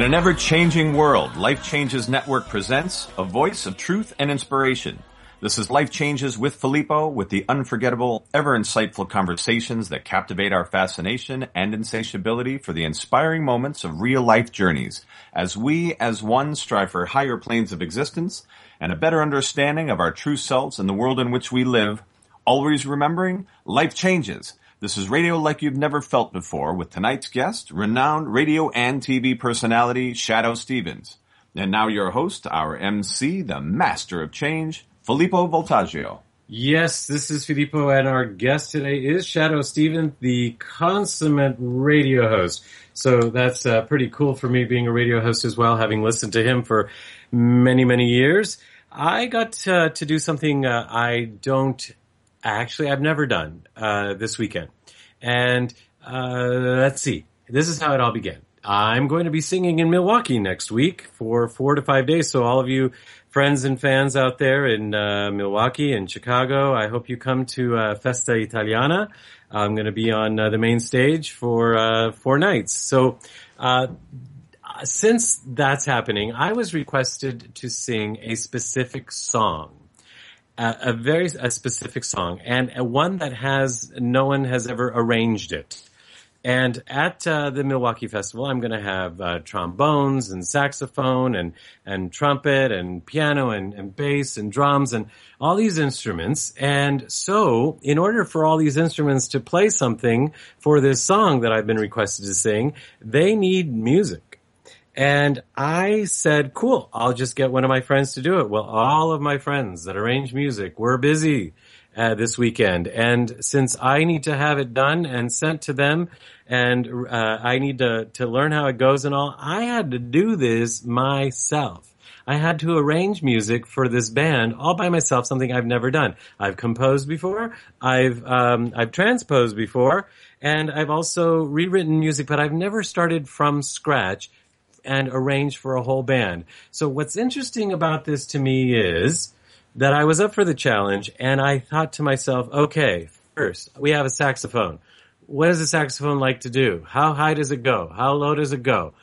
In an ever-changing world, Life Changes Network presents a voice of truth and inspiration. This is Life Changes with Filippo, with the unforgettable, ever-insightful conversations that captivate our fascination and insatiability for the inspiring moments of real-life journeys, as we, as one, strive for higher planes of existence and a better understanding of our true selves and the world in which we live, always remembering, life changes. This is radio like you've never felt before with tonight's guest, renowned radio and TV personality, Shadoe Stevens. And now your host, our MC, the master of change, Filippo Voltaggio. Yes, this is Filippo, and our guest today is Shadoe Stevens, the consummate radio host. So that's pretty cool for me being a radio host as well, having listened to him for many, many years. I got to do something I've never done this weekend. And let's see. This is how it all began. I'm going to be singing in Milwaukee next week for 4 to 5 days. So all of you friends and fans out there in Milwaukee and Chicago, I hope you come to Festa Italiana. I'm going to be on the main stage for 4 nights. So since that's happening, I was requested to sing a specific song. A specific song, and one that no one has ever arranged it. And at the Milwaukee Festival, I'm going to have trombones and saxophone and trumpet and piano and bass and drums and all these instruments. And so, in order for all these instruments to play something for this song that I've been requested to sing, they need music. And I said, cool, I'll just get one of my friends to do it. Well, all of my friends that arrange music were busy this weekend. And since I need to have it done and sent to them, and I need to learn how it goes and all, I had to do this myself. I had to arrange music for this band all by myself, something I've never done. I've composed before, I've transposed before, and I've also rewritten music, but I've never started from scratch and arranged for a whole band. So what's interesting about this to me is that I was up for the challenge and I thought to myself, okay, first, we have a saxophone. What does a saxophone like to do? How high does it go? How low does it go?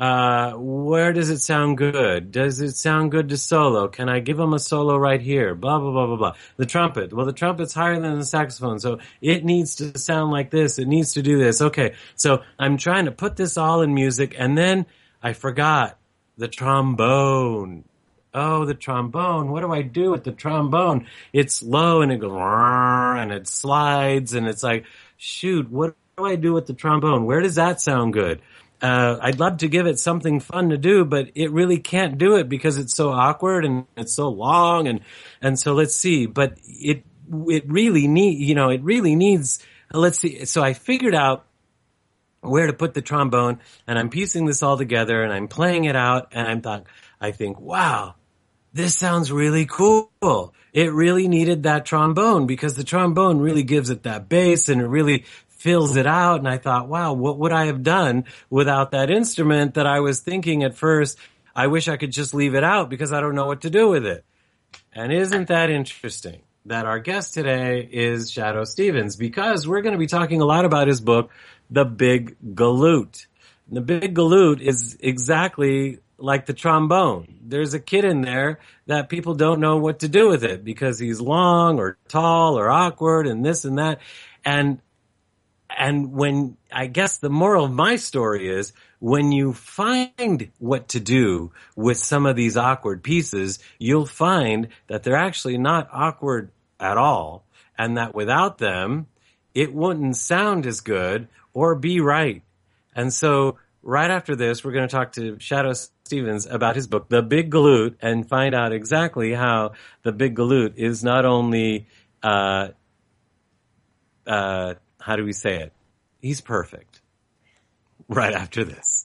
Where does it sound good? Does it sound good to solo? Can I give them a solo right here? Blah, blah, blah, blah, blah. The trumpet. Well, the trumpet's higher than the saxophone, so it needs to sound like this. It needs to do this. Okay, so I'm trying to put this all in music, and then I forgot the trombone. Oh, the trombone. What do I do with the trombone? It's low and it goes, and it slides and it's like, shoot, what do I do with the trombone? Where does that sound good? I'd love to give it something fun to do, but it really can't do it because it's so awkward and it's so long. And so let's see, but it really needs, let's see. So I figured out where to put the trombone, and I'm piecing this all together, and I'm playing it out, and I think, wow, this sounds really cool. It really needed that trombone, because the trombone really gives it that bass, and it really fills it out, and I thought, wow, what would I have done without that instrument that I was thinking at first, I wish I could just leave it out, because I don't know what to do with it. And isn't that interesting that our guest today is Shadoe Stevens, because we're going to be talking a lot about his book, The Big Galoot. The Big Galoot is exactly like the trombone. There's a kid in there that people don't know what to do with it because he's long or tall or awkward and this and that. And when, I guess the moral of my story is, when you find what to do with some of these awkward pieces, you'll find that they're actually not awkward at all, and that without them, it wouldn't sound as good or be right. And so right after this, we're going to talk to Shadoe Stevens about his book, The Big Galoot, and find out exactly how The Big Galoot is not only, how do we say it? He's perfect. Right after this.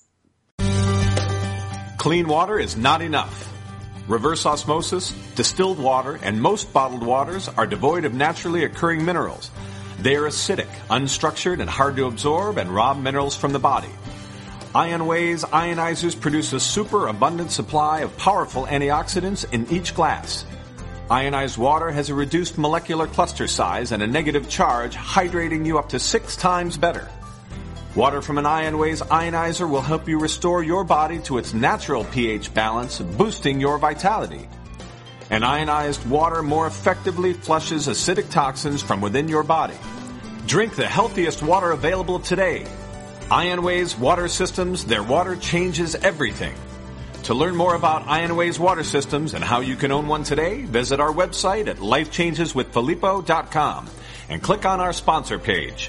Clean water is not enough. Reverse osmosis, distilled water, and most bottled waters are devoid of naturally occurring minerals. They are acidic, unstructured, and hard to absorb and rob minerals from the body. IonWay's ionizers produce a super abundant supply of powerful antioxidants in each glass. Ionized water has a reduced molecular cluster size and a negative charge, hydrating you up to 6 times better. Water from an IonWays ionizer will help you restore your body to its natural pH balance, boosting your vitality. And ionized water more effectively flushes acidic toxins from within your body. Drink the healthiest water available today. IonWays Water Systems, their water changes everything. To learn more about IonWays Water Systems and how you can own one today, visit our website at lifechangeswithfilippo.com and click on our sponsor page.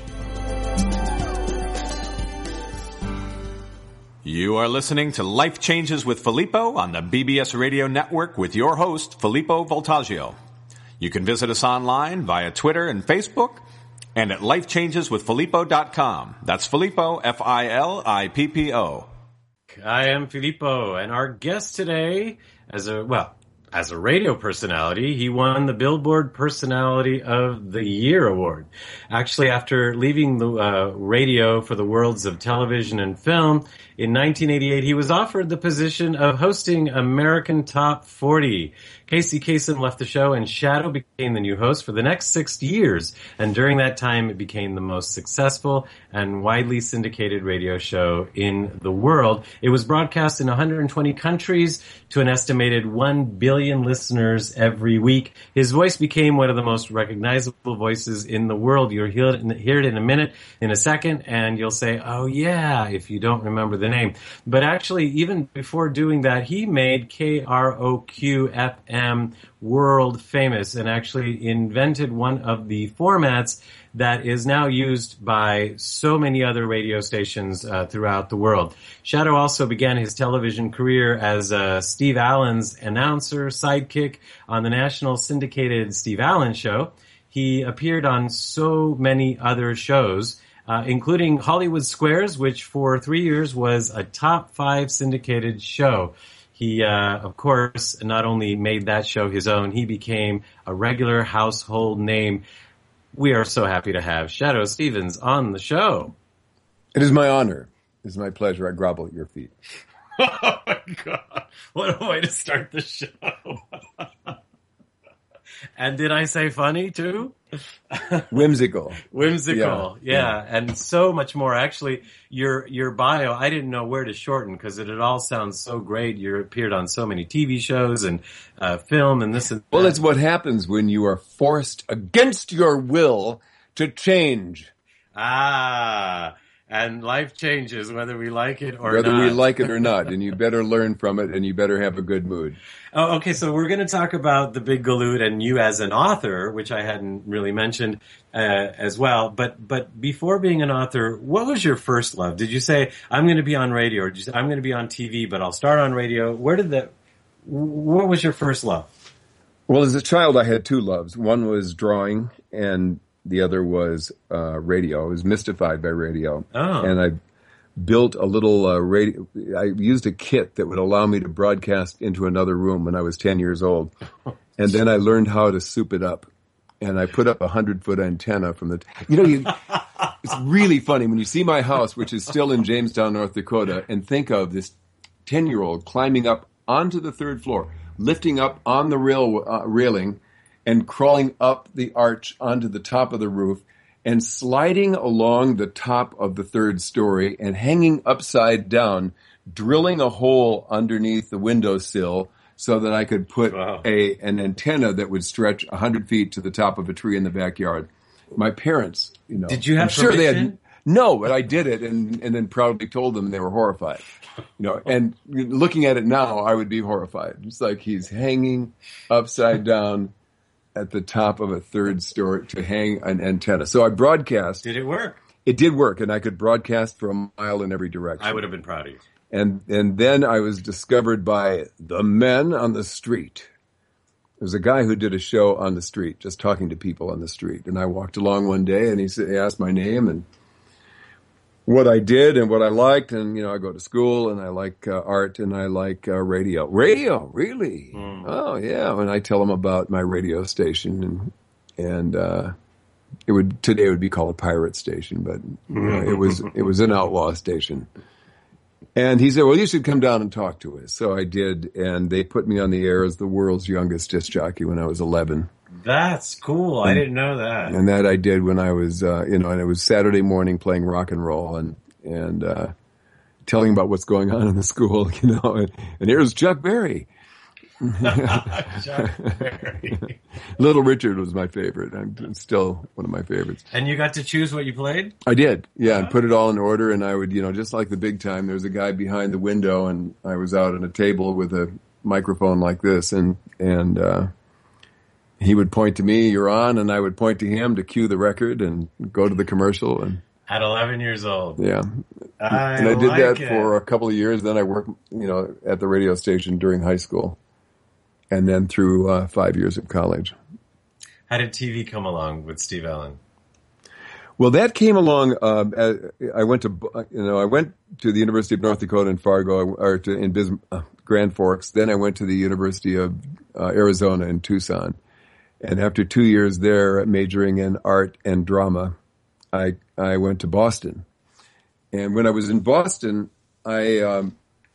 You are listening to Life Changes with Filippo on the BBS Radio Network with your host, Filippo Voltaggio. You can visit us online via Twitter and Facebook and at lifechangeswithfilippo.com. That's Filippo, Filippo. I am Filippo, and our guest today, as a radio personality, he won the Billboard Personality of the Year award. Actually, after leaving the radio for the worlds of television and film, in 1988, he was offered the position of hosting American Top 40. Casey Kasem left the show, and Shadow became the new host for the next 6 years. And during that time, it became the most successful and widely syndicated radio show in the world. It was broadcast in 120 countries to an estimated 1 billion listeners every week. His voice became one of the most recognizable voices in the world. You'll hear it in a second, and you'll say, oh yeah, if you don't remember the name. But actually, even before doing that, he made KROQ-FM world famous and actually invented one of the formats that is now used by so many other radio stations throughout the world. Shadow also began his television career as Steve Allen's announcer sidekick on the national syndicated Steve Allen Show. He appeared on so many other shows, including Hollywood Squares, which for 3 years was a top 5 syndicated show. He, of course, not only made that show his own, he became a regular household name. We are so happy to have Shadow Stevens on the show. It is my honor. It is my pleasure. I grovel at your feet. Oh my God. What a way to start the show. And did I say funny too? Whimsical. Whimsical. Yeah. And so much more. Actually, your bio, I didn't know where to shorten because it all sounds so great. You appeared on so many TV shows and film and this and that. Well, it's what happens when you are forced against your will to change. And life changes whether we like it or not. Whether we like it or not, and you better learn from it, and you better have a good mood. Oh, okay, so we're going to talk about The Big Galoot and you as an author, which I hadn't really mentioned as well. But before being an author, what was your first love? Did you say, I'm going to be on radio, or did you say, I'm going to be on TV, but I'll start on radio? What was your first love? Well, as a child, I had two loves. One was drawing, and the other was radio. I was mystified by radio. Oh. And I built a little radio. I used a kit that would allow me to broadcast into another room when I was 10 years old. And then I learned how to soup it up. And I put up a 100-foot antenna from the... it's really funny when you see my house, which is still in Jamestown, North Dakota, and think of this 10-year-old climbing up onto the third floor, lifting up on the railing, and crawling up the arch onto the top of the roof and sliding along the top of the third story and hanging upside down, drilling a hole underneath the windowsill so that I could put an antenna that would stretch 100 feet to the top of a tree in the backyard. My parents, Did you have I'm sure permission? they had, no, but I did it and then proudly told them they were horrified. And looking at it now, I would be horrified. It's like he's hanging upside down at the top of a third story to hang an antenna. So I broadcast. Did it work? It did work, and I could broadcast for a mile in every direction. I would have been proud of you. And then I was discovered by the men on the street. There was a guy who did a show on the street, just talking to people on the street. And I walked along one day, and he asked my name and what I did and what I liked. And, I go to school, and I like art, and I like radio. Radio, really? Mm. Oh, yeah. And I tell him about my radio station, and today it would be called a pirate station, but it was an outlaw station. And he said, well, you should come down and talk to us. So I did, and they put me on the air as the world's youngest disc jockey when I was 11. That's cool. I didn't know that. And that I did when I was, and it was Saturday morning playing rock and roll. and telling about what's going on in the school, and here's Chuck Berry. Chuck Berry. Little Richard was my favorite. It's still one of my favorites. And you got to choose what you played? I did, yeah, and put it all in order. And I would, just like the big time, there was a guy behind the window, and I was out on a table with a microphone like this, and he would point to me, "You're on," and I would point to him to cue the record and go to the commercial. And at 11 years old, yeah, I did that for a couple of years. Then I worked, at the radio station during high school, and then through 5 years of college. How did TV come along with Steve Allen? Well, that came along. I went to the University of North Dakota in Fargo, Grand Forks. Then I went to the University of Arizona in Tucson, and after 2 years there, majoring in art and drama, I went to Boston. And when I was in Boston, I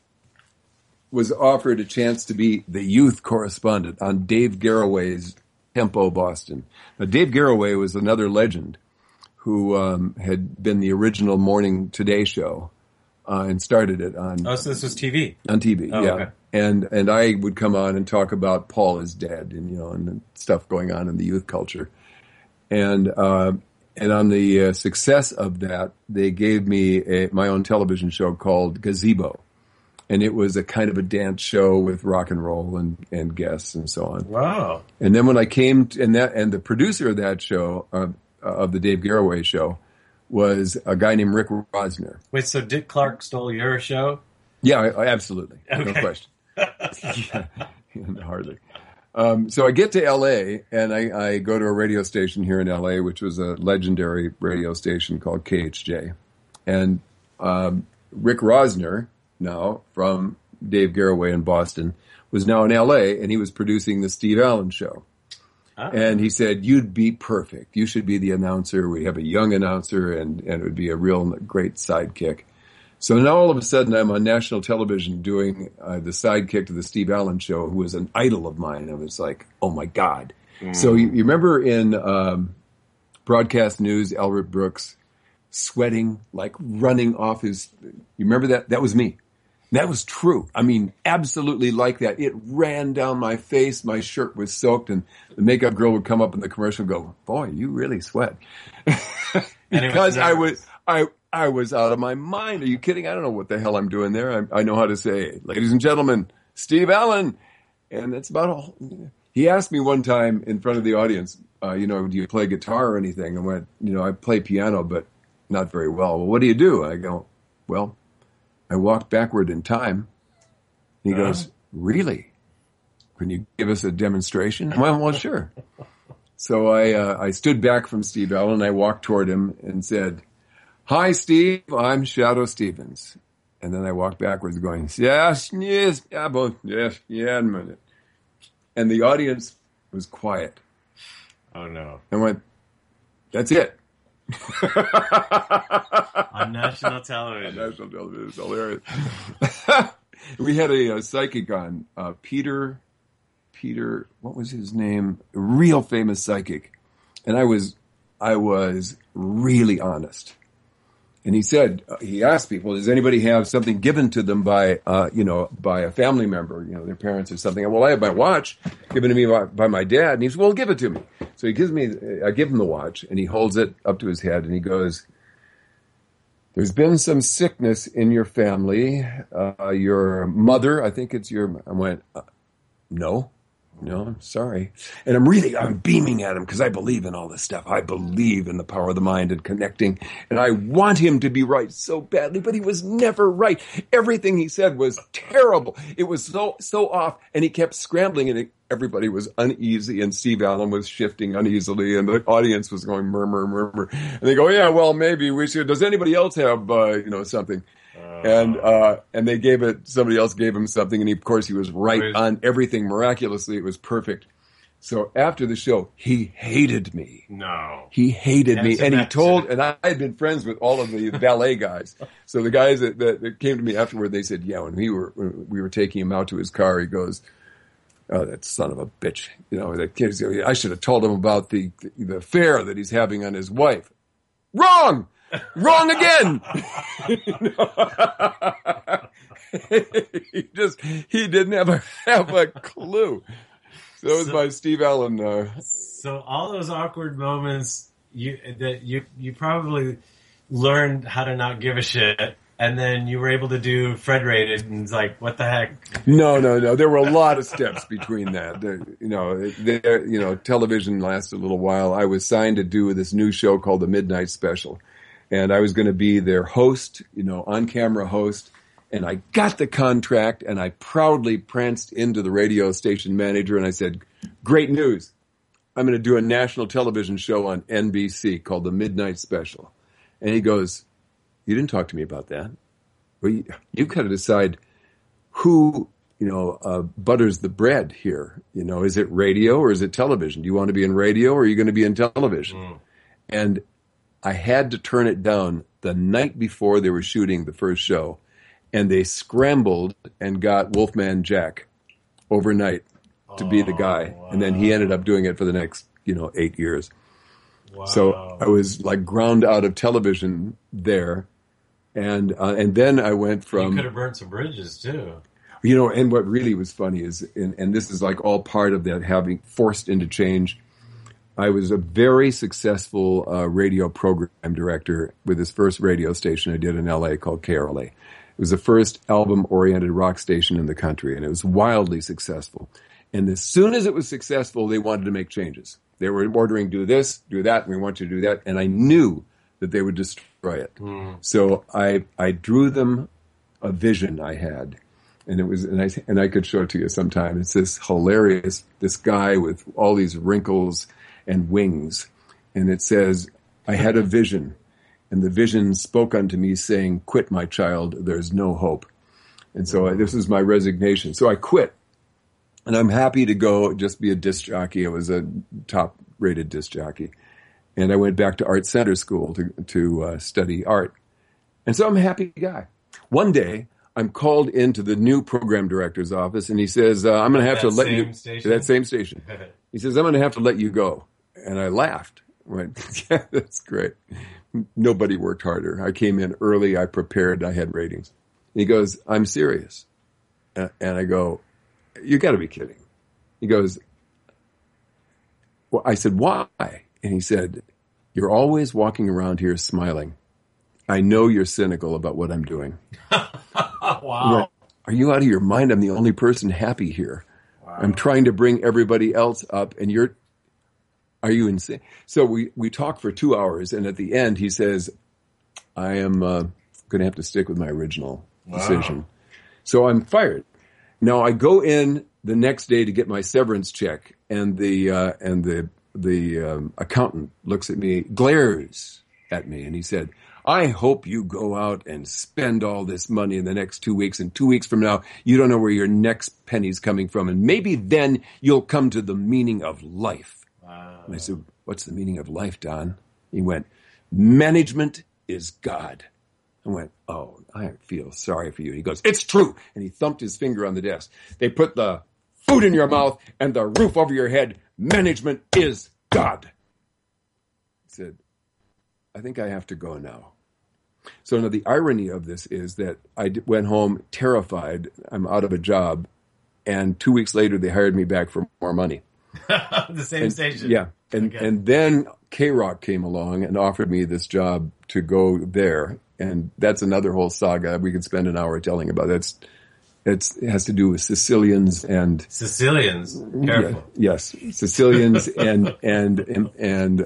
was offered a chance to be the youth correspondent on Dave Garroway's Tempo Boston. Now, Dave Garroway was another legend who had been the original Morning Today show and started it on. Oh, so this was TV? On TV, oh, yeah. Okay. And I would come on and talk about Paul is dead and and stuff going on in the youth culture. And on the success of that, they gave me my own television show called Gazebo. And it was a kind of a dance show with rock and roll and guests and so on. Wow. And then when I came and the producer of that show, of the Dave Garroway show, was a guy named Rick Rosner. Wait, so Dick Clark stole your show? Yeah, absolutely. Okay. No question. Yeah, hardly. So I get to L.A. and I go to a radio station here in L.A., which was a legendary radio station called KHJ. And Rick Rosner, now from Dave Garroway in Boston, was now in L.A. and he was producing the Steve Allen Show. Oh. And he said, "You'd be perfect. You should be the announcer. We have a young announcer and it would be a real great sidekick." So now all of a sudden I'm on national television doing the sidekick to the Steve Allen Show, who was an idol of mine. I was like, oh my God. Mm. So you remember in broadcast news, Albert Brooks sweating, like running off you remember that? That was me. That was true. I mean, absolutely like that. It ran down my face. My shirt was soaked, and the makeup girl would come up in the commercial and go, "Boy, you really sweat." Because I was out of my mind. Are you kidding? I don't know what the hell I'm doing there. I know how to say, "Ladies and gentlemen, Steve Allen," and that's about all. He asked me one time in front of the audience, "Do you play guitar or anything?" I went, "I play piano, but not very well." "Well, what do you do?" I go, "Well, I walk backward in time." He goes, "Really? Can you give us a demonstration?" Well, sure. So I stood back from Steve Allen. I walked toward him and said, "Hi, Steve. I'm Shadoe Stevens." And then I walked backwards, going, "Yes, yeah, a minute." And the audience was quiet. Oh no! I went, "That's it." On national television. On national television. It's hilarious. We had a psychic on, Peter, what was his name? A real famous psychic. And I was really honest. And he said, he asked people, does anybody have something given to them by a family member, their parents or something? Well, I have my watch given to me by my dad. And he said, well, give it to me. So I give him the watch, and he holds it up to his head, and he goes, "There's been some sickness in your family. Your mother, I think it's your," I went, No, I'm sorry. And I'm beaming at him because I believe in all this stuff. I believe in the power of the mind and connecting. And I want him to be right so badly, but he was never right. Everything he said was terrible. It was so off, and he kept scrambling, and everybody was uneasy, and Steve Allen was shifting uneasily, and the audience was going murmur. And they go, "Yeah, well, maybe we should. Does anybody else have, something?" And somebody else gave him something, and of course he was right on everything. Miraculously, it was perfect. So after the show, he hated me. No. He hated me, and and I had been friends with all of the ballet guys. So the guys that came to me afterward, they said, yeah, when we were taking him out to his car, he goes, "Oh, that son of a bitch. That kid, I should have told him about the affair that he's having on his wife." Wrong! Wrong again. he didn't have a clue. So that was my Steve Allen. So all those awkward moments, you probably learned how to not give a shit, and then you were able to do Fred Rated, and it's like, what the heck? No. There were a lot of steps between that. Television lasted a little while. I was signed to do this new show called The Midnight Special, and I was going to be their host, on-camera host. And I got the contract, and I proudly pranced into the radio station manager, and I said, "Great news! I'm going to do a national television show on NBC called The Midnight Special." And he goes, "You didn't talk to me about that. Well, you've got to decide who, butters the bread here. Is it radio or is it television? Do you want to be in radio or are you going to be in television?" And I had to turn it down the night before they were shooting the first show. And they scrambled and got Wolfman Jack overnight to be the guy. Wow. And then he ended up doing it for the next, 8 years. Wow. So I was like ground out of television there. And then I went from... You could have burnt some bridges too. And what really was funny is, and this is like all part of that having forced into change. I was a very successful radio program director with this first radio station I did in LA called KRLA. It was the first album-oriented rock station in the country, and it was wildly successful. And as soon as it was successful, they wanted to make changes. They were ordering, do this, do that, and we want you to do that. And I knew that they would destroy it. So I drew them a vision I had. And it was, and I could show it to you sometime. It's this hilarious, this guy with all these wrinkles and wings. And it says, "I had a vision. And the vision spoke unto me, saying, 'Quit, my child, there's no hope.'" And so this is my resignation. So I quit. And I'm happy to go just be a disc jockey. I was a top-rated disc jockey. And I went back to Art Center School to study art. And so I'm a happy guy. One day, I'm called into the new program director's office, and he says, "I'm going to have to let you..." That same station. He says, "I'm going to have to let you go." And I laughed. I went, "Yeah, that's great." Nobody worked harder. I came in early. I prepared. I had ratings. He goes, "I'm serious." And I go, "You got to be kidding." He goes, well, I said, "Why?" And he said, "You're always walking around here smiling. I know you're cynical about what I'm doing." Wow. Went, "Are you out of your mind? I'm the only person happy here. Wow. I'm trying to bring everybody else up, and are you insane?" So we talked for 2 hours, and at the end he says, "I am going to have to stick with my original decision." So I'm fired. Now I go in the next day to get my severance check, and the accountant looks at me, glares at me, and he said, "I hope you go out and spend all this money in the next 2 weeks, and 2 weeks from now you don't know where your next penny's coming from, and maybe then you'll come to the meaning of life." Wow. And I said, "What's the meaning of life, Don?" He went, "Management is God." I went, "Oh, I feel sorry for you." He goes, "It's true." And he thumped his finger on the desk. "They put the food in your mouth and the roof over your head. Management is God." He said, "I think I have to go now." So now the irony of this is that I went home terrified. I'm out of a job. And 2 weeks later, they hired me back for more money. The same station. Yeah. And then K-Rock came along and offered me this job to go there. And that's another whole saga we could spend an hour telling about. It has to do with Sicilians and... Sicilians? Careful. Yeah, yes. Sicilians and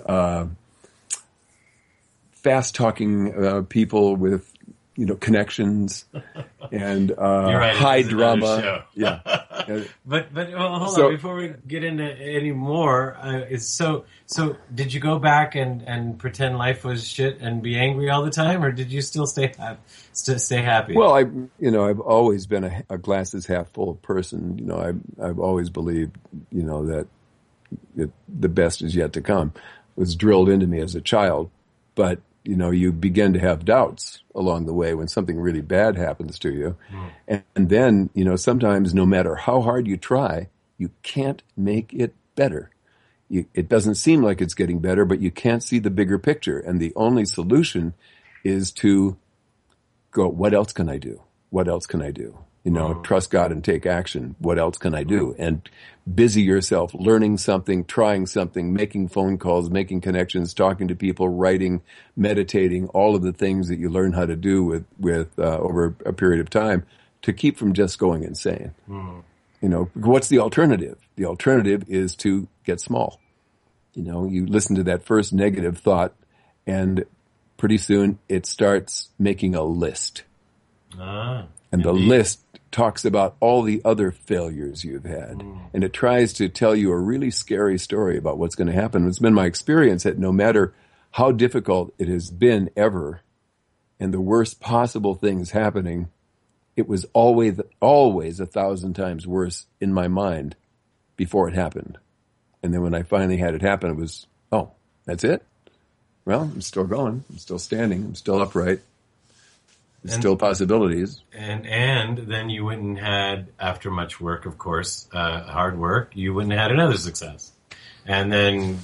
fast-talking people with, connections and right, high drama. Yeah. But hold on, before we get into any more, so did you go back and pretend life was shit and be angry all the time, or did you still stay happy? Well, I've always been a glasses half full person. I've always believed, that the best is yet to come. It was drilled into me as a child, but you begin to have doubts along the way when something really bad happens to you. And then, sometimes no matter how hard you try, you can't make it better. It doesn't seem like it's getting better, but you can't see the bigger picture. And the only solution is to go, what else can I do? What else can I do? Trust God and take action. What else can I do? And busy yourself learning something, trying something, making phone calls, making connections, talking to people, writing, meditating, all of the things that you learn how to do with over a period of time to keep from just going insane. What's the alternative? The alternative is to get small. You listen to that first negative thought and pretty soon it starts making a list. And the list talks about all the other failures you've had. And it tries to tell you a really scary story about what's going to happen. It's been my experience that no matter how difficult it has been ever, and the worst possible things happening, it was always 1,000 times worse in my mind before it happened. And then when I finally had it happen, it was, oh, that's it? Well, I'm still going. I'm still standing. I'm still upright. There's still possibilities. And then you wouldn't had, after much work, of course, hard work, you wouldn't have had another success. And then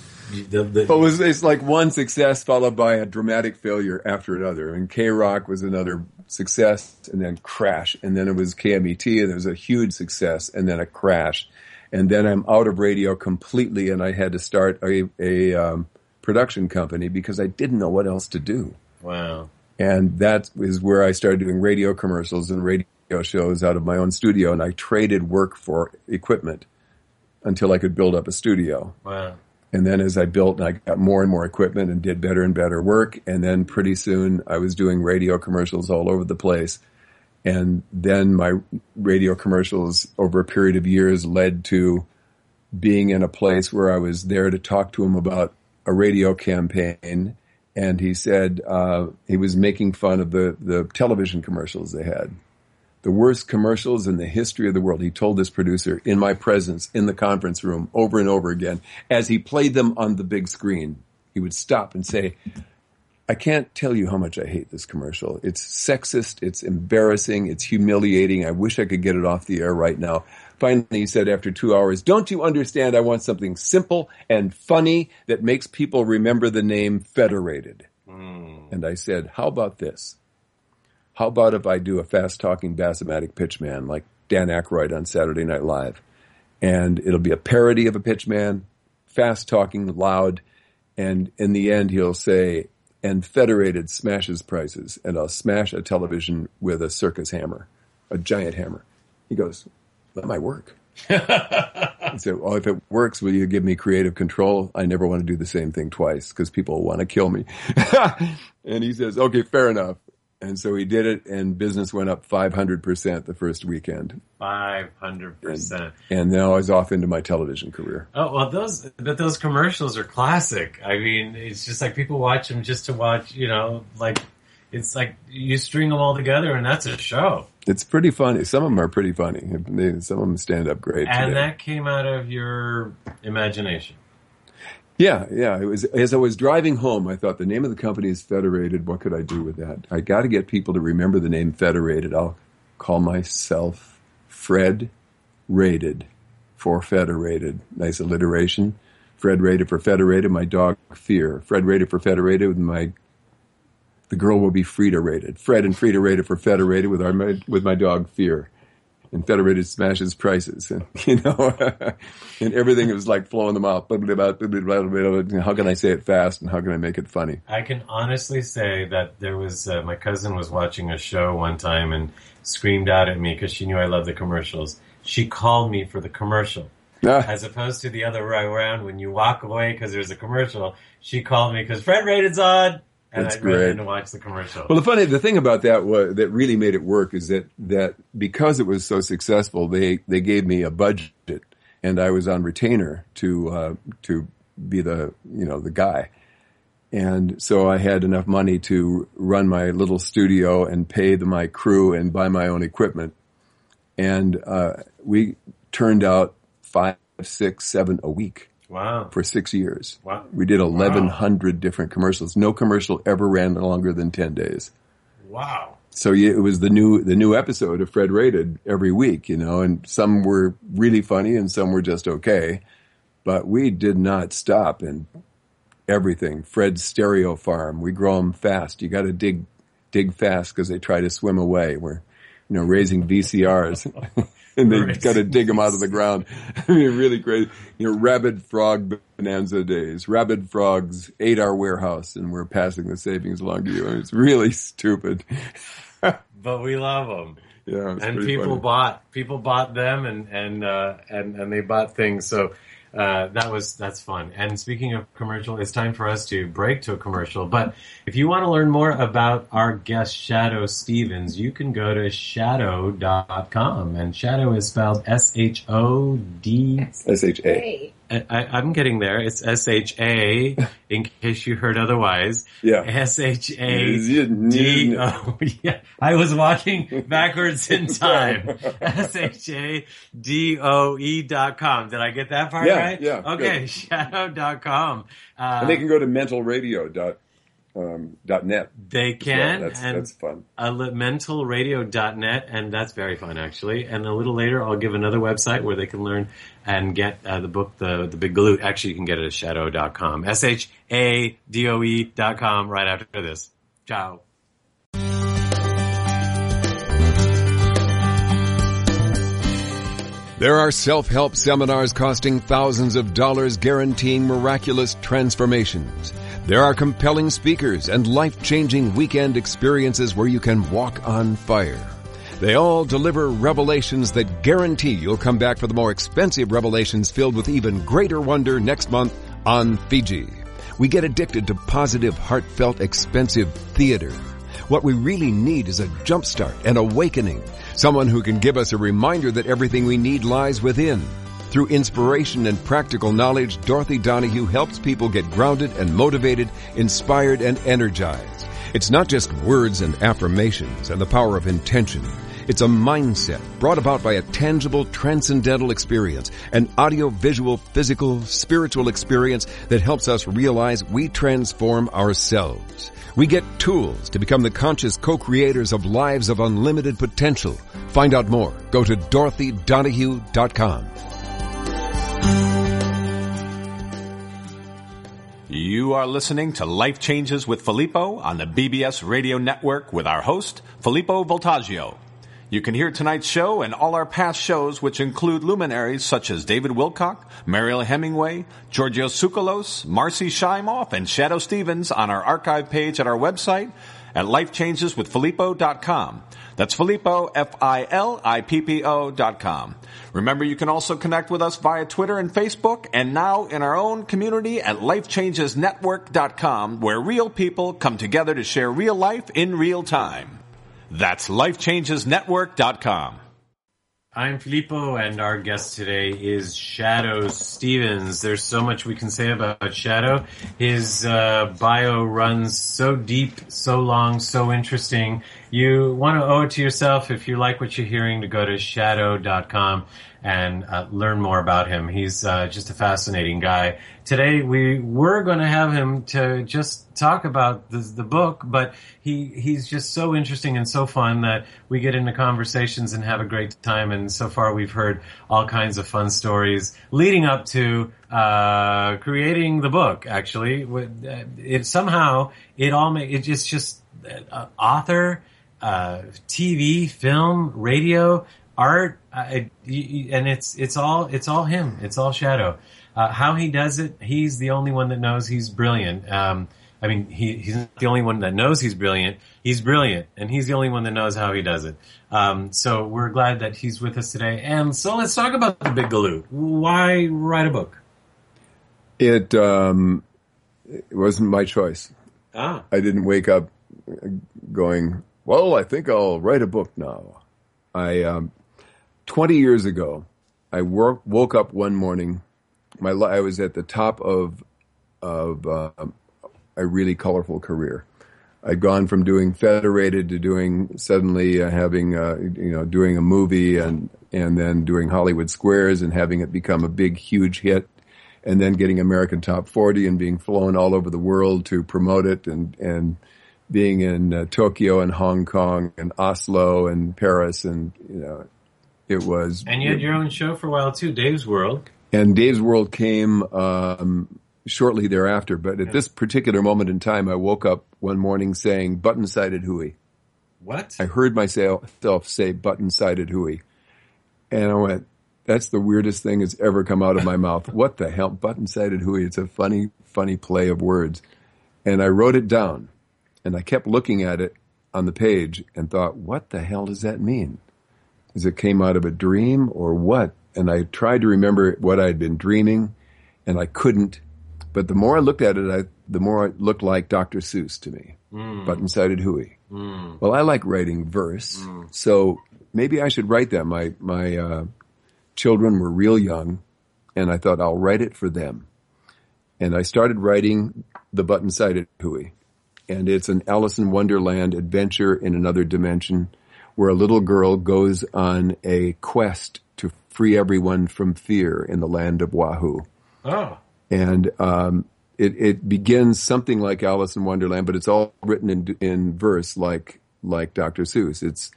it's like one success followed by a dramatic failure after another. And K-Rock was another success and then crash. And then it was KMET and there was a huge success and then a crash. And then I'm out of radio completely and I had to start a production company because I didn't know what else to do. Wow. And that is where I started doing radio commercials and radio shows out of my own studio. And I traded work for equipment until I could build up a studio. Wow. And then as I built, I got more and more equipment and did better and better work. And then pretty soon I was doing radio commercials all over the place. And then my radio commercials over a period of years led to being in a place where I was there to talk to him about a radio campaign. And he said he was making fun of the television commercials they had. The worst commercials in the history of the world. He told this producer in my presence in the conference room over and over again. As he played them on the big screen, he would stop and say, I can't tell you how much I hate this commercial. It's sexist. It's embarrassing. It's humiliating. I wish I could get it off the air right now. Finally, he said after 2 hours, don't you understand? I want something simple and funny that makes people remember the name Federated. And I said, how about this? How about if I do a fast-talking bass-o-matic pitchman like Dan Aykroyd on Saturday Night Live? And it'll be a parody of a pitchman, fast-talking, loud, and in the end he'll say, and Federated smashes prices, and I'll smash a television with a circus hammer, a giant hammer. He goes, that might work. I said, well, if it works, will you give me creative control? I never want to do the same thing twice because people will want to kill me. And he says, okay, fair enough. And so he did it, and business went up 500% the first weekend. 500%. And now I was off into my television career. Oh, well, those commercials are classic. I mean, it's just like people watch them just to watch, it's like you string them all together and that's a show. It's pretty funny. Some of them are pretty funny. Some of them stand up great. And today. that came out of your imagination. Yeah. It was, as I was driving home, I thought the name of the company is Federated. What could I do with that? I got to get people to remember the name Federated. I'll call myself Fred Rated for Federated. Nice alliteration. Fred Rated for Federated. My dog Fear. Fred Rated for Federated. The girl will be Frida Rated. Fred and Frida Rated for Federated with my dog Fear. And Federated smashes prices, and and everything was like flowing them out. How can I say it fast, and how can I make it funny? I can honestly say that there was my cousin was watching a show one time and screamed out at me because she knew I loved the commercials. She called me for the commercial, as opposed to the other way around when you walk away because there's a commercial. She called me because Fred Rated's on. And That's I great. ran in to watch the commercial. Well, the thing about that that really made it work is that because it was so successful, they gave me a budget, and I was on retainer to be the guy, and so I had enough money to run my little studio and pay my crew and buy my own equipment, and we turned out 5, 6, 7 a week. Wow. For 6 years. Wow. We did 1,100 different commercials. No commercial ever ran longer than 10 days. Wow. So it was the new episode of Fred Rated every week, and some were really funny and some were just okay. But we did not stop in everything. Fred's Stereo Farm, we grow them fast. You got to dig fast because they try to swim away. We're, raising VCRs. And they got to dig them out of the ground. I mean, really great. Rabid Frog Bonanza days. Rabid Frogs ate our warehouse, and we're passing the savings along to you. I mean, it's really stupid. But we love them. Yeah, and people bought them, and they bought things. So that's fun. And speaking of commercial, it's time for us to break to a commercial. But if you want to learn more about our guest Shadoe Stevens, you can go to shadow.com, and Shadow is spelled S-H-O-D. S-H-A. I'm getting there. It's S-H-A, in case you heard otherwise. Yeah. S-H-A-D-O. Yeah. I was walking backwards in time. S-H-A-D-O-E.com. Did I get that part right? Yeah. Okay, good. shadow.com. And they can go to mentalradio.net. They can. That's fun. Mentalradio.net, and that's very fun, actually. And a little later, I'll give another website where they can learn and get the book, The Big Galoot. Actually, you can get it at shadow.com. SHADOE.com right after this. Ciao. There are self-help seminars costing thousands of dollars guaranteeing miraculous transformations. There are compelling speakers and life-changing weekend experiences where you can walk on fire. They all deliver revelations that guarantee you'll come back for the more expensive revelations filled with even greater wonder next month on Fiji. We get addicted to positive, heartfelt, expensive theater. What we really need is a jumpstart, an awakening, someone who can give us a reminder that everything we need lies within. Through inspiration and practical knowledge, Dorothy Donahue helps people get grounded and motivated, inspired and energized. It's not just words and affirmations and the power of intention. It's a mindset brought about by a tangible, transcendental experience, an audio-visual, physical, spiritual experience that helps us realize we transform ourselves. We get tools to become the conscious co-creators of lives of unlimited potential. Find out more. Go to DorothyDonahue.com. You are listening to Life Changes with Filippo on the BBS Radio Network with our host, Filippo Voltaggio. You can hear tonight's show and all our past shows, which include luminaries such as David Wilcock, Mariel Hemingway, Giorgio Tsoukalos, Marcy Shimoff, and Shadoe Stevens on our archive page at our website at lifechangeswithfilippo.com. That's Filippo, Filippo.com. Remember, you can also connect with us via Twitter and Facebook, and now in our own community at lifechangesnetwork.com, where real people come together to share real life in real time. That's lifechangesnetwork.com. I'm Filippo, and our guest today is Shadoe Stevens. There's so much we can say about Shadoe. His bio runs so deep, so long, so interesting. You want to owe it to yourself, if you like what you're hearing, to go to shadow.com and learn more about him. He's just a fascinating guy. Today we were going to have him to just talk about the book, but he's just so interesting and so fun that we get into conversations and have a great time. And so far we've heard all kinds of fun stories leading up to creating the book. Actually, it's just author, TV, film, radio, art, and it's all him. It's all Shadoe. How he does it, he's the only one that knows. He's brilliant. He's not the only one that knows he's brilliant. He's brilliant, and he's the only one that knows how he does it. So we're glad that he's with us today. And so let's talk about The Big Galoot. Why write a book? It wasn't my choice. I didn't wake up going, well, I think I'll write a book now. 20 years ago, I woke up one morning. I was at the top of a really colorful career. I'd gone from doing Federated to doing having doing a movie and then doing Hollywood Squares and having it become a big, huge hit, and then getting American Top 40 and being flown all over the world to promote it and being in Tokyo and Hong Kong and Oslo and Paris, and it was. And you had your own show for a while too, Dave's World. And Dave's World came shortly thereafter. But at this particular moment in time, I woke up one morning saying, button-sided hooey. What? I heard myself say button-sided hooey. And I went, that's the weirdest thing that's ever come out of my mouth. What the hell? Button-sided hooey. It's a funny play of words. And I wrote it down. And I kept looking at it on the page and thought, what the hell does that mean? Is it came out of a dream or what? And I tried to remember what I'd been dreaming, and I couldn't. But the more I looked at it, the more it looked like Dr. Seuss to me. Button-sided hooey. Well, I like writing verse, so maybe I should write that. My children were real young, and I thought I'll write it for them. And I started writing the Button-sided hooey. And it's an Alice in Wonderland adventure in another dimension where a little girl goes on a quest to free everyone from fear in the land of Wahoo. Oh. And it begins something like Alice in Wonderland, but it's all written in verse like Dr. Seuss. It's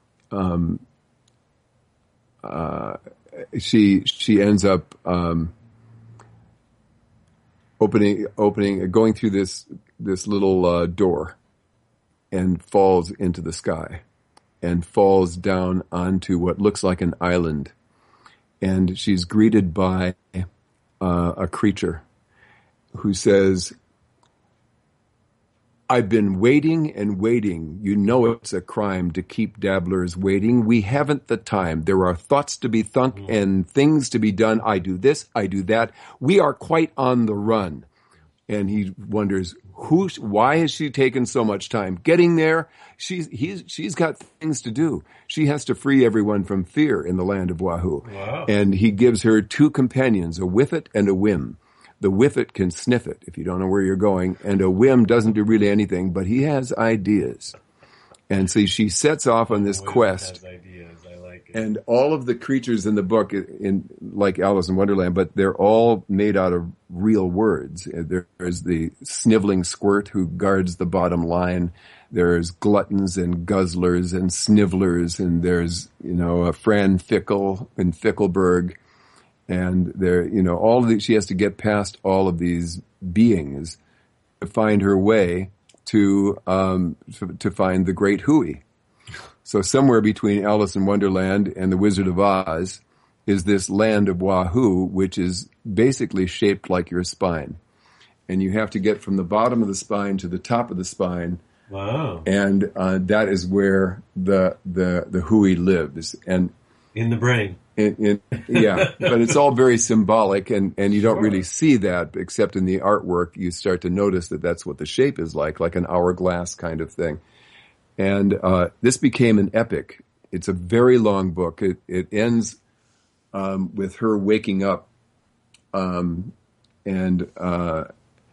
she ends up going through this little door and falls into the sky and falls down onto what looks like an island. And she's greeted by a creature who says, I've been waiting and waiting. You know it's a crime to keep dabblers waiting. We haven't the time. There are thoughts to be thunk and things to be done. I do this, I do that. We are quite on the run. And he wonders, why has she taken so much time getting there? She's got things to do. She has to free everyone from fear in the land of Wahoo. Wow. And he gives her two companions, a whiffet and a whim. The whiffet can sniff it if you don't know where you're going, and a whim doesn't do really anything, but he has ideas. And so she sets off on this quest. Has ideas. I like it. And all of the creatures in the book, like Alice in Wonderland, but they're all made out of real words. There's the sniveling squirt who guards the bottom line. There's gluttons and guzzlers and snivellers, and there's, Fran Fickle in Fickleburg. And there, all of she has to get past all of these beings to find her way to find the great hooey. So somewhere between Alice in Wonderland and the Wizard of Oz is this land of Wahoo, which is basically shaped like your spine. And you have to get from the bottom of the spine to the top of the spine. Wow. And that is where the hooey lives. And in the brain. Yeah, but it's all very symbolic, and you don't really see that, except in the artwork. You start to notice that that's what the shape is like an hourglass kind of thing. And this became an epic. It's a very long book. It ends with her waking up, and the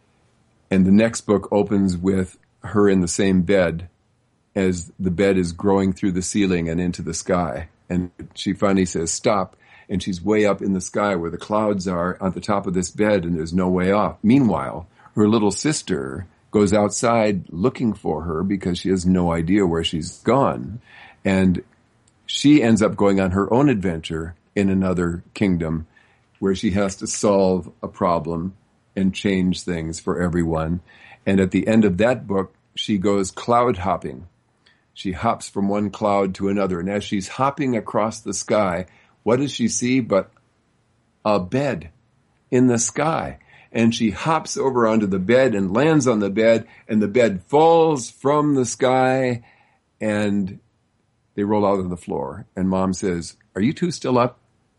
next book opens with her in the same bed as the bed is growing through the ceiling and into the sky. And she finally says, stop. And she's way up in the sky where the clouds are at the top of this bed, and there's no way off. Meanwhile, her little sister goes outside looking for her because she has no idea where she's gone. And she ends up going on her own adventure in another kingdom where she has to solve a problem and change things for everyone. And at the end of that book, she goes cloud hopping. She hops from one cloud to another. And as she's hopping across the sky, what does she see but a bed in the sky? And she hops over onto the bed and lands on the bed, and the bed falls from the sky, and they roll out on the floor. And Mom says, are you two still up?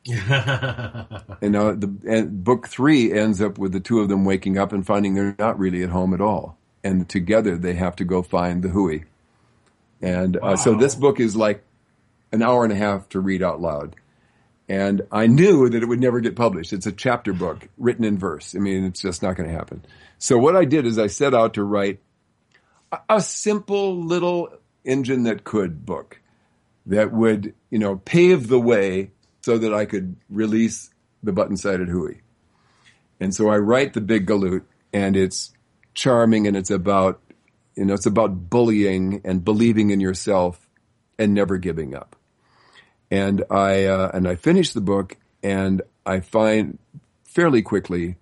And book 3 ends up with the two of them waking up and finding they're not really at home at all. And together they have to go find the hooey. And so this book is like an hour and a half to read out loud. And I knew that it would never get published. It's a chapter book written in verse. I mean, it's just not going to happen. So what I did is I set out to write a simple little engine that could book that would, pave the way so that I could release the button-sided hooey. And so I write the Big Galoot, and it's charming, and it's about bullying and believing in yourself and never giving up. And I finish the book, and I find fairly quickly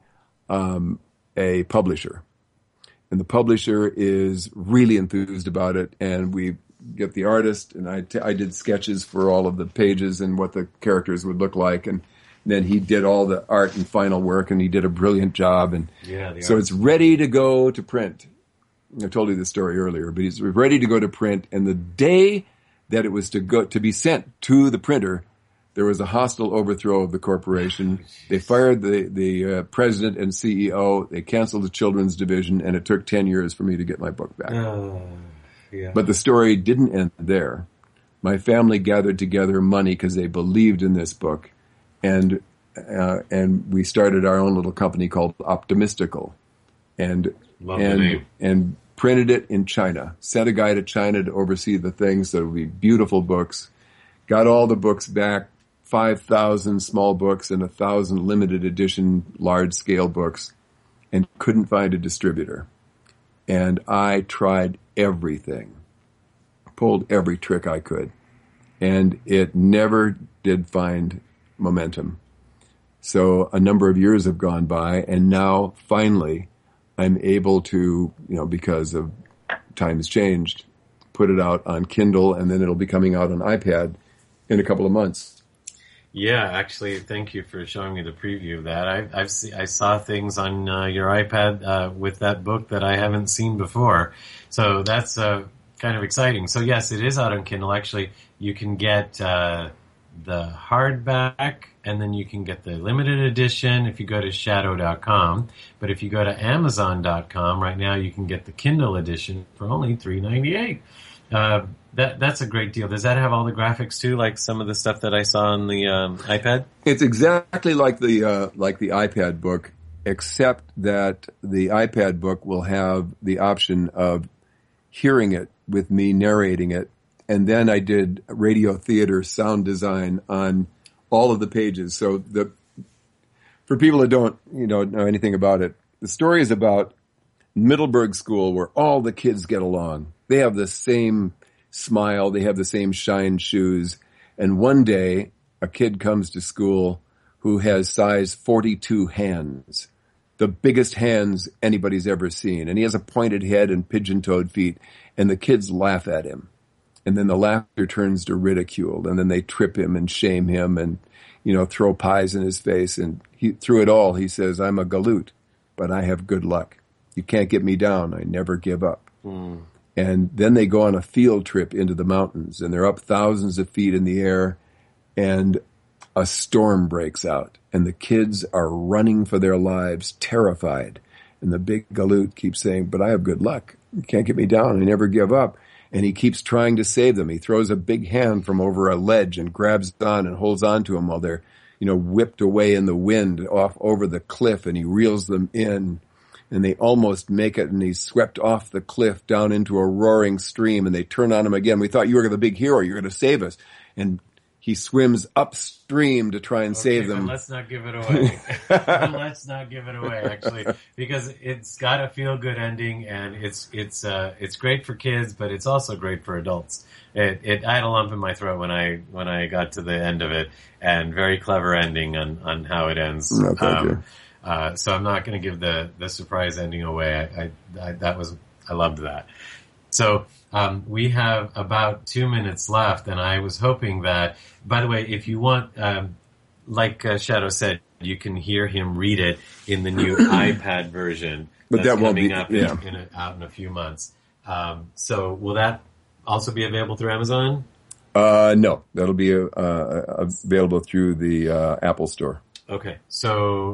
a publisher. And the publisher is really enthused about it, and we get the artist, and I did sketches for all of the pages and what the characters would look like, and then he did all the art and final work, and he did a brilliant job, and so it's ready to go to print. I told you this story earlier, but he's ready to go to print, and the day that it was to be sent to the printer, there was a hostile overthrow of the corporation. They fired the president and CEO. They canceled the children's division, and it took 10 years for me to get my book back. Yeah. But the story didn't end there. My family gathered together money because they believed in this book, and we started our own little company called Optimistical, and printed it in China. Sent a guy to China to oversee the things, so it would be beautiful books. Got all the books back, 5,000 small books and 1,000 limited edition large scale books, and couldn't find a distributor. And I tried everything, pulled every trick I could, and it never did find momentum. So a number of years have gone by, and now finally I'm able to, because of times changed, put it out on Kindle, and then it'll be coming out on iPad in a couple of months. Yeah, actually, thank you for showing me the preview of that. I saw things on your iPad with that book that I haven't seen before, so that's kind of exciting. So yes, it is out on Kindle. Actually, you can get the hardback, and then you can get the limited edition if you go to shadow.com. But if you go to amazon.com right now, you can get the Kindle edition for only $3.98. That's a great deal. Does that have all the graphics too, like some of the stuff that I saw on the iPad? It's exactly like the iPad book, except that the iPad book will have the option of hearing it with me narrating it. And then I did radio theater sound design on all of the pages. So for people that don't know anything about it, the story is about Middleburg School, where all the kids get along. They have the same smile. They have the same shine shoes. And one day, a kid comes to school who has size 42 hands, the biggest hands anybody's ever seen. And he has a pointed head and pigeon-toed feet. And the kids laugh at him. And then the laughter turns to ridicule. And then they trip him and shame him and, throw pies in his face. And through it all, he says, I'm a galoot, but I have good luck. You can't get me down. I never give up. Mm. And then they go on a field trip into the mountains, and they're up thousands of feet in the air, and a storm breaks out, and the kids are running for their lives, terrified. And the big galoot keeps saying, but I have good luck. You can't get me down. I never give up. And he keeps trying to save them. He throws a big hand from over a ledge and grabs on and holds on to them while they're, whipped away in the wind off over the cliff, and he reels them in. And they almost make it, and he's swept off the cliff down into a roaring stream, and they turn on him again. We thought you were the big hero. You're going to save us. And he swims upstream to try and save them. Let's not give it away. Let's not give it away, actually, because it's got a feel-good ending, and it's great for kids, but it's also great for adults. I had a lump in my throat when I got to the end of it, and very clever ending on how it ends. No, thank you. So I'm not going to give the surprise ending away. I loved that. So we have about 2 minutes left, and I was hoping that, by the way, if you want, like Shadow said, you can hear him read it in the new iPad version. But that won't be out in a few months. So will that also be available through Amazon? No, that'll be available through the Apple Store. Okay, so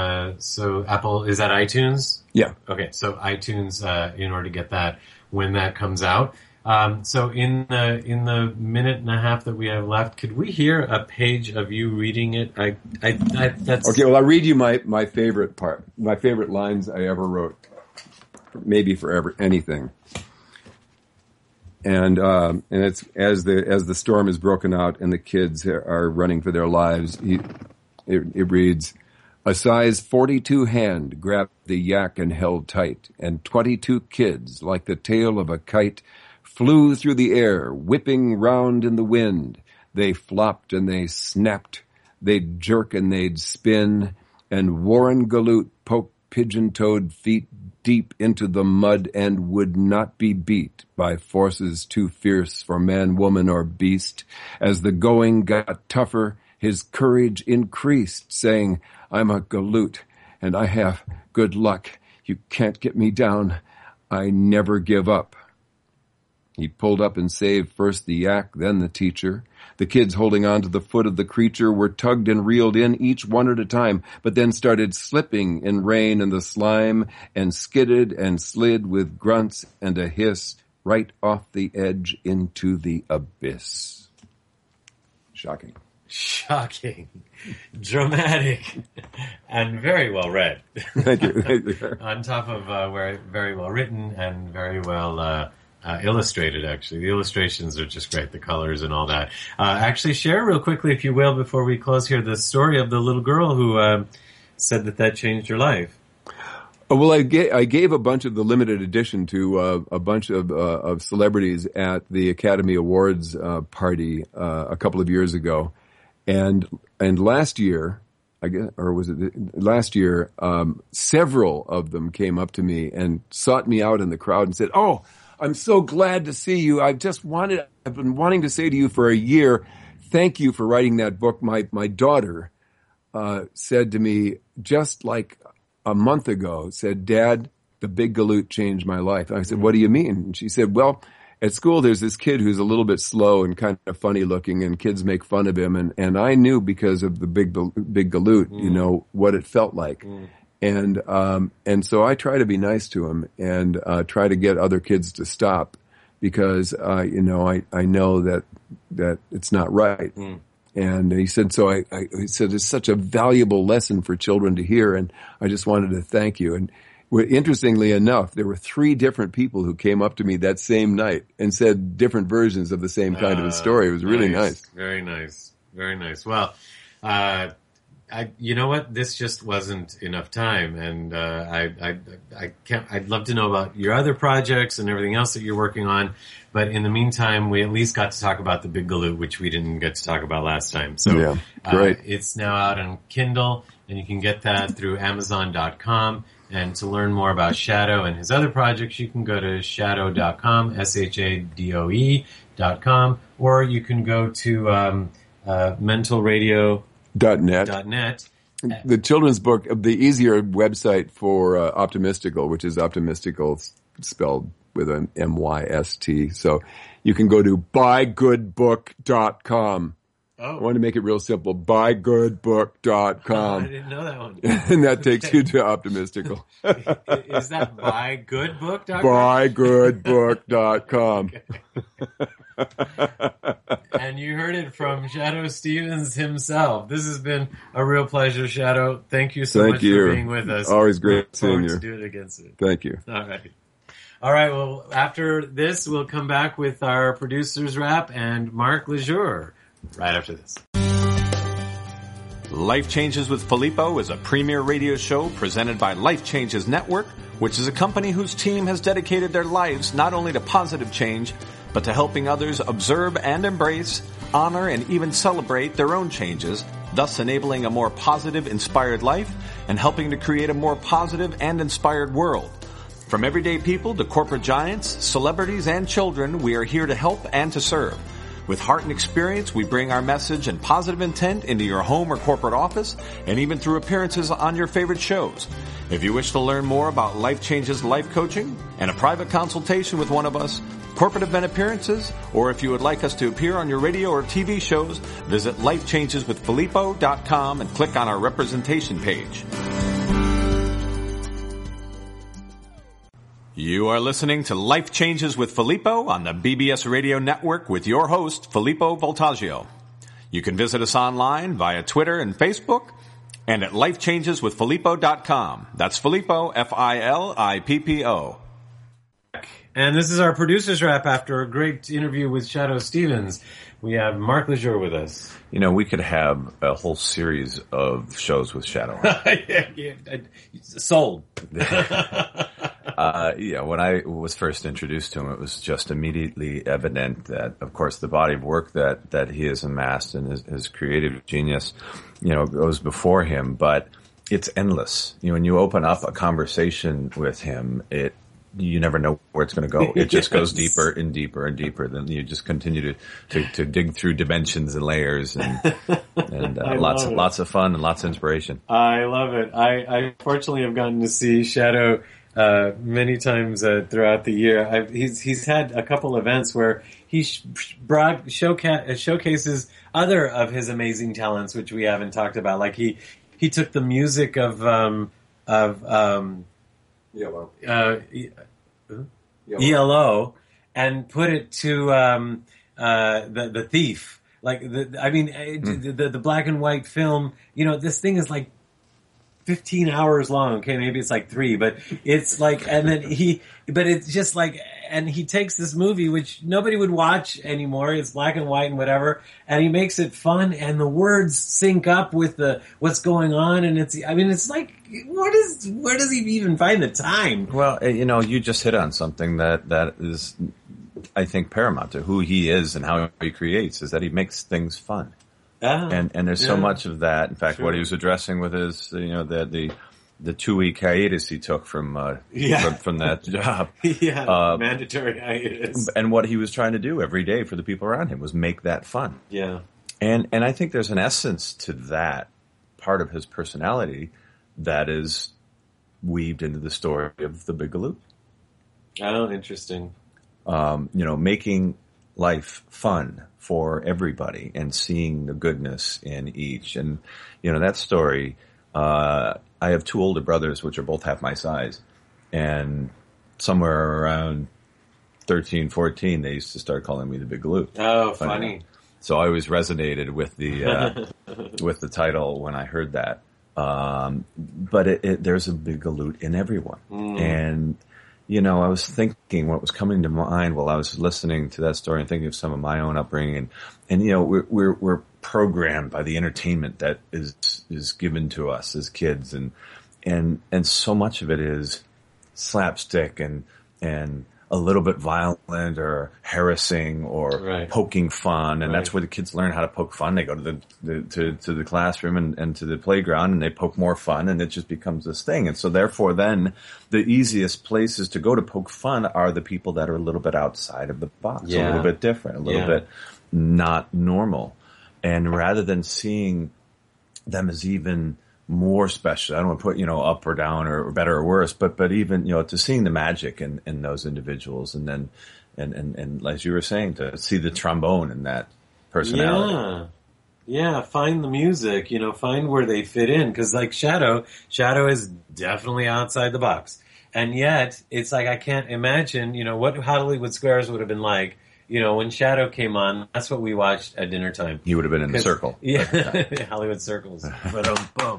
Apple, is that iTunes? Yeah. Okay, so iTunes, in order to get that when that comes out. So in the minute and a half that we have left, could we hear a page of you reading it? That's okay. Well, I'll read you my favorite part, my favorite lines I ever wrote, maybe for anything. And it's as the storm is broken out and the kids are running for their lives. It reads, a size 42 hand grabbed the yak and held tight, and 22 kids, like the tail of a kite, flew through the air, whipping round in the wind. They flopped and they snapped, they'd jerk and they'd spin, and Warren Galoot poked pigeon-toed feet deep into the mud and would not be beat by forces too fierce for man, woman, or beast. As the going got tougher, his courage increased, saying, I'm a Galoot, and I have good luck. You can't get me down. I never give up. He pulled up and saved first the yak, then the teacher. The kids holding on to the foot of the creature were tugged and reeled in, each one at a time, but then started slipping in rain and the slime, and skidded and slid with grunts and a hiss right off the edge into the abyss. Shocking. Shocking, dramatic, and very well read. Thank you. On top of very well written and very well illustrated, actually. The illustrations are just great, the colors and all that. Actually, share real quickly, if you will, before we close here, the story of the little girl who said that changed her life. Well, I gave a bunch of the limited edition to a bunch of celebrities at the Academy Awards party a couple of years ago. And last year, I guess, or was it last year, several of them came up to me and sought me out in the crowd and said, "Oh, I'm so glad to see you. I've been wanting to say to you for a year, thank you for writing that book." My daughter said to me just like a month ago, said, "Dad, the Big Galoot changed my life." And I said, "What do you mean?" And she said, "Well, at school there's this kid who's a little bit slow and kind of funny looking, and kids make fun of him. And I knew because of the Big Galoot, you know, what it felt like." And so I try to be nice to him and try to get other kids to stop because I know that it's not right. And he said, he said it's such a valuable lesson for children to hear, and I just wanted to thank you. And interestingly enough, there were 3 different people who came up to me that same night and said different versions of the same kind of a story. It was really nice. Very nice. Very nice. Well, you know what? This just wasn't enough time, and I'd love to know about your other projects and everything else that you're working on. But in the meantime, we at least got to talk about the Big Galoot, which we didn't get to talk about last time. So yeah, great. It's now out on Kindle, and you can get that through Amazon.com. And to learn more about Shadow and his other projects, you can go to shadow.com, SHADOE.com, or you can go to mentalradio.net. The children's book, the easier website for Optimistical, which is Optimistical spelled with an MYST. So you can go to buygoodbook.com. Oh. I want to make it real simple. Buygoodbook.com. I didn't know that one. And that takes you to Optimistical. Is that buygoodbook.com? Buygoodbook.com. And you heard it from Shadoe Stevens himself. This has been a real pleasure, Shadoe. Thank you so much for being with us. Always great seeing you. To do it again soon. Thank you. All right. Well, after this, we'll come back with our producer's wrap and Mark Lejour. Right after this. Life Changes with Filippo is a premier radio show presented by Life Changes Network, which is a company whose team has dedicated their lives not only to positive change, but to helping others observe and embrace, honor, and even celebrate their own changes, thus enabling a more positive, inspired life and helping to create a more positive and inspired world. From everyday people to corporate giants, celebrities, and children, we are here to help and to serve. With heart and experience, we bring our message and positive intent into your home or corporate office, and even through appearances on your favorite shows. If you wish to learn more about Life Changes life coaching and a private consultation with one of us, corporate event appearances, or if you would like us to appear on your radio or TV shows, visit lifechangeswithfilippo.com and click on our representation page. You are listening to Life Changes with Filippo on the BBS Radio Network with your host, Filippo Voltaggio. You can visit us online via Twitter and Facebook and at lifechangeswithfilippo.com. That's Filippo, Filippo. And this is our producer's wrap after a great interview with Shadoe Stevens. We have Mark Lejour with us. You know, we could have a whole series of shows with Shadoe. Sold. When I was first introduced to him, it was just immediately evident that, of course, the body of work that he has amassed and his creative genius, goes before him. But it's endless. When you open up a conversation with him, you never know where it's going to go. It just goes deeper and deeper and deeper. Then you just continue to dig through dimensions and layers and lots of fun and lots of inspiration. I love it. I fortunately have gotten to see Shadow many times throughout the year. He's had a couple events where he showcases other of his amazing talents, which we haven't talked about. Like he took the music of ELO and put it to the Thief. Like the black and white film. This thing is like 15 hours long. Okay, maybe it's like 3, but it's like, and then but it's just like, and he takes this movie which nobody would watch anymore. It's black and white and whatever, and he makes it fun, and the words sync up with what's going on, and it's like, where does he even find the time? Well, you just hit on something that is, I think, paramount to who he is and how he creates, is that he makes things fun. And there's so much of that. In fact, what he was addressing with his, the 2-week hiatus he took from that job. Mandatory hiatus. And what he was trying to do every day for the people around him was make that fun. Yeah. And I think there's an essence to that part of his personality that is weaved into the story of The Big Galoot. Oh, interesting. Making life fun for everybody and seeing the goodness in each. And, that story, I have 2 older brothers, which are both half my size. And somewhere around 13, 14, they used to start calling me the Big Galoot. Oh, funny. So I always resonated with the, with the title when I heard that. But there's a Big Galoot in everyone. And, I was thinking what was coming to mind while I was listening to that story and thinking of some of my own upbringing. And we're programmed by the entertainment that is given to us as kids. And so much of it is slapstick and a little bit violent or harassing or poking fun. And that's where the kids learn how to poke fun. They go to the classroom and to the playground and they poke more fun, and it just becomes this thing. And so therefore then the easiest places to go to poke fun are the people that are a little bit outside of the box, a little bit different, a little bit not normal. And rather than seeing them as even more special, I don't want to put, up or down or better or worse, but even, to seeing the magic in those individuals, and then, and as you were saying, to see the trombone in that personality. Yeah. Find the music, find where they fit in. Cause like Shadow is definitely outside the box. And yet it's like, I can't imagine, what Hollywood Squares would have been like. When Shadow came on, that's what we watched at dinner time. He would have been in the circle. Yeah, Hollywood Circles. Boom.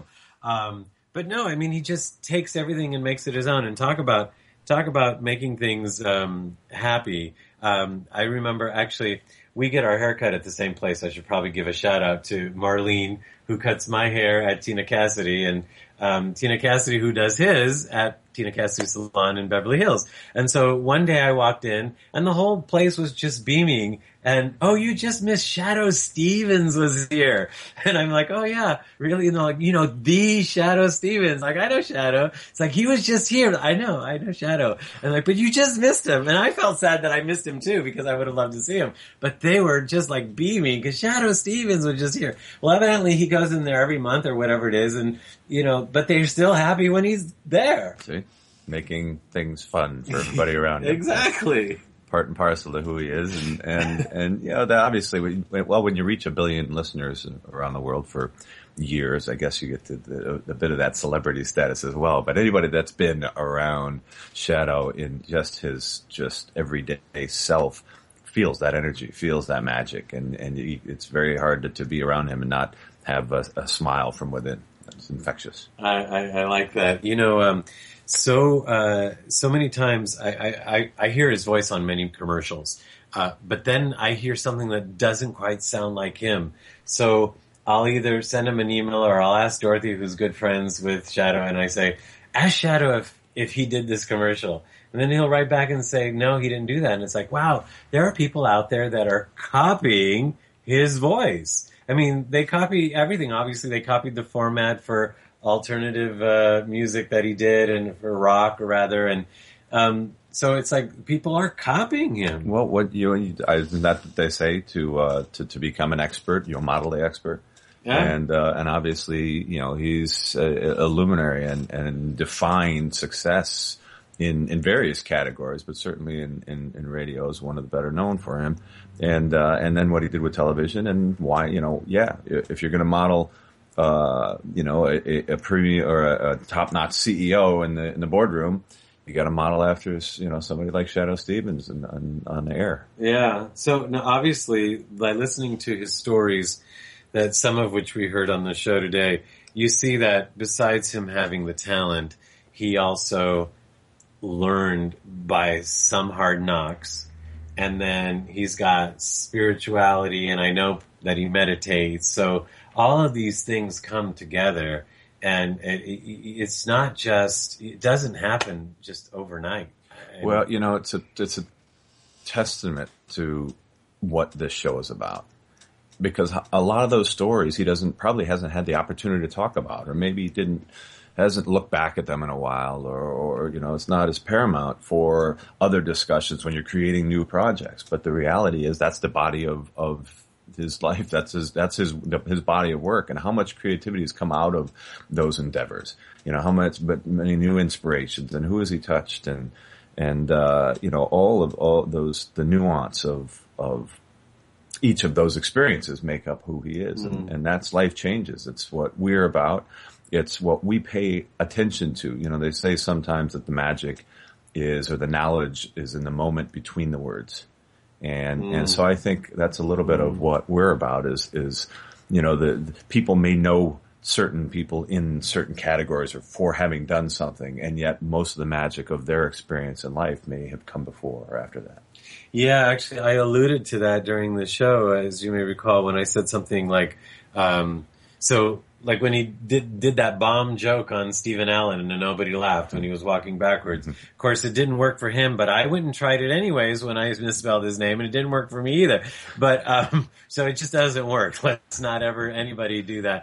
But no, he just takes everything and makes it his own. And talk about making things happy. I remember actually we get our hair cut at the same place. I should probably give a shout out to Marlene, who cuts my hair at Tina Cassidy, and Tina Cassidy, who does his at Tina Cassidy Salon in Beverly Hills. And so one day I walked in and the whole place was just beaming, and, oh, you just missed Shadow Stevens was here. And I'm like, oh yeah, really? The Shadow Stevens. Like, I know Shadow. It's like, he was just here. I know Shadow. And like, but you just missed him. And I felt sad that I missed him too, because I would have loved to see him. But they were just like beaming because Shadow Stevens was just here. Well, evidently he goes in there every month or whatever it is, and, but they're still happy when he's there. See? Making things fun for everybody around him. Exactly. Part and parcel to who he is, and that obviously, when you reach 1 billion listeners around the world for years, I guess you get a bit of that celebrity status as well. But anybody that's been around Shadow in his everyday self feels that energy, feels that magic, and it's very hard to be around him and not have a smile from within. It's infectious. I like that. So many times I hear his voice on many commercials, but then I hear something that doesn't quite sound like him. So I'll either send him an email or I'll ask Dorothy, who's good friends with Shadow, and I say, ask Shadow if he did this commercial. And then he'll write back and say, no, he didn't do that. And it's like, wow, there are people out there that are copying his voice. They copy everything. Obviously, they copied the format for alternative music that he did, and for rock rather, and so it's like people are copying him. Well, what isn't that what they say to become an expert? You'll model the expert. Yeah. And obviously, he's a luminary and defined success in various categories, but certainly in radio is one of the better known for him. And then what he did with television and why, if you're going to model, a premium or a top-notch CEO in the boardroom, you got to model after, somebody like Shadoe Stevens on the air. Yeah. So now, obviously, by listening to his stories, that some of which we heard on the show today, you see that besides him having the talent, he also learned by some hard knocks, and then he's got spirituality, and I know that he meditates. So all of these things come together. And it's not just, it doesn't happen just overnight. Well, it's a testament to what this show is about. Because a lot of those stories he probably hasn't had the opportunity to talk about, or maybe hasn't looked back at them in a while, or it's not as paramount for other discussions when you're creating new projects. But the reality is that's the body of his life. That's his body of work, and how much creativity has come out of those endeavors. Many new inspirations, and who has he touched, and all those, the nuance of each of those experiences make up who he is, and that's Life Changes. It's what we're about. It's what we pay attention to. They say sometimes that the magic is, or the knowledge is, in the moment between the words. And so I think that's a little bit of what we're about is the people may know certain people in certain categories or for having done something, and yet most of the magic of their experience in life may have come before or after that. Yeah, actually, I alluded to that during the show, as you may recall, when I said something like, like when he did that bomb joke on Stephen Allen and nobody laughed when he was walking backwards. Of course, it didn't work for him, but I went and tried it anyways when I misspelled his name, and it didn't work for me either. But so it just doesn't work. Let's not ever anybody do that.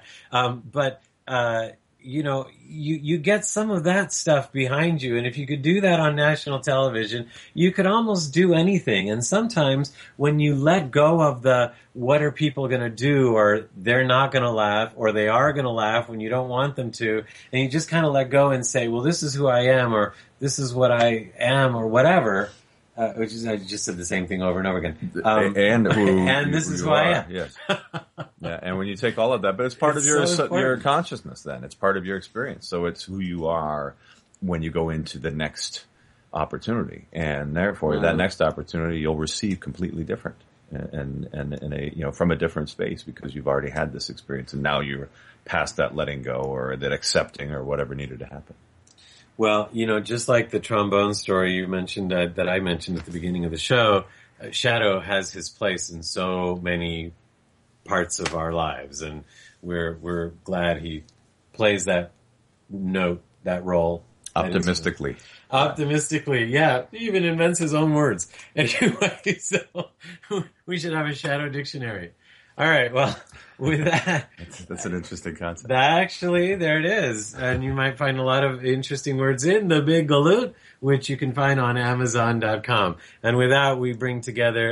You get some of that stuff behind you, and if you could do that on national television, you could almost do anything. And sometimes when you let go of the what are people going to do, or they're not going to laugh, or they are going to laugh when you don't want them to, and you just kind of let go and say, well, this is who I am, or this is what I am, or whatever, which is, I just said the same thing over and over again. And this is who I am. Yes. Yeah, and when you take all of that, but it's part of your consciousness then. It's part of your experience. So it's who you are when you go into the next opportunity. And therefore, that next opportunity you'll receive completely different and in a, from a different space, because you've already had this experience and now you're past that letting go or that accepting or whatever needed to happen. Well, just like the trombone story you mentioned that I mentioned at the beginning of the show, Shadoe has his place in so many parts of our lives, and we're glad he plays that note, that role. Optimistically. Optimistically, yeah. He even invents his own words. Anyway, so we should have a Shadoe dictionary. All right, well, with that... That's an interesting concept. Actually, there it is. And you might find a lot of interesting words in The Big Galoot, which you can find on Amazon.com. And with that, we bring together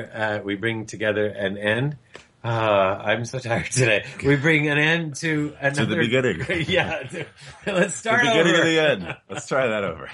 an end. I'm so tired today. We bring an end to another... To the beginning. Yeah. Let's start over. The beginning over. to the end. Let's try that over.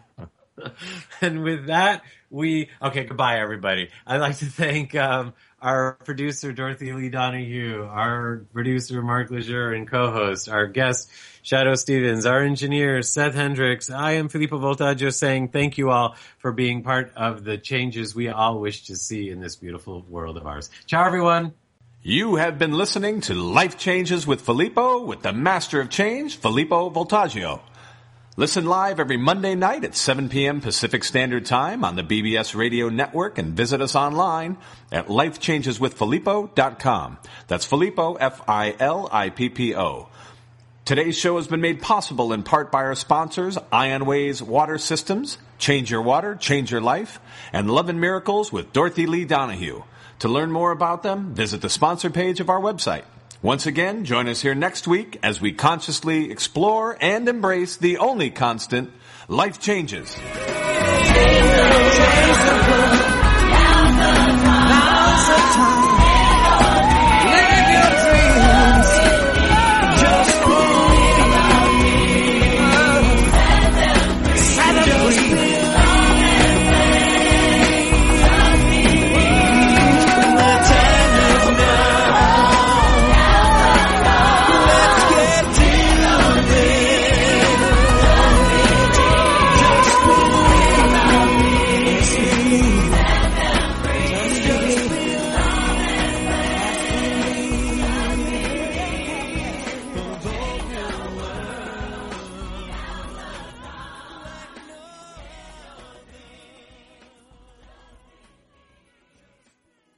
And with that, goodbye, everybody. I'd like to thank our producer, Dorothy Lee Donahue, our producer, Mark Lejeune, and co-host, our guest, Shadoe Stevens, our engineer, Seth Hendricks. I am Filippo Voltaggio saying thank you all for being part of the changes we all wish to see in this beautiful world of ours. Ciao, everyone. You have been listening to Life Changes with Filippo, with the master of change, Filippo Voltaggio. Listen live every Monday night at 7 p.m. Pacific Standard Time on the BBS Radio Network, and visit us online at lifechangeswithfilippo.com. That's Filippo, Filippo. Today's show has been made possible in part by our sponsors, Ionways Water Systems, Change Your Water, Change Your Life, and Love and Miracles with Dorothy Lee Donahue. To learn more about them, visit the sponsor page of our website. Once again, join us here next week as we consciously explore and embrace the only constant, life changes. Now's the time.